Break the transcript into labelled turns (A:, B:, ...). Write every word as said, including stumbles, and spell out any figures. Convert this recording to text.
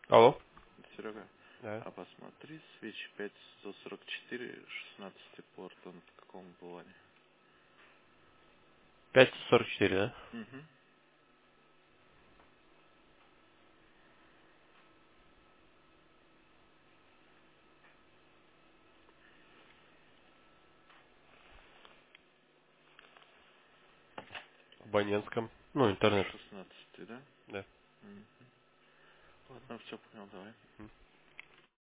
A: Алло.
B: Серега,
A: Да.
B: а посмотри, свеч пять сто сорок четыре, шестнадцатый порт, он в каком плане?
A: пять сорок четыре, да?
B: Угу.
A: В абонентском. Ну, интернет.
B: шестнадцатый, да?
A: Да.
B: Угу. Ладно, все понял, давай.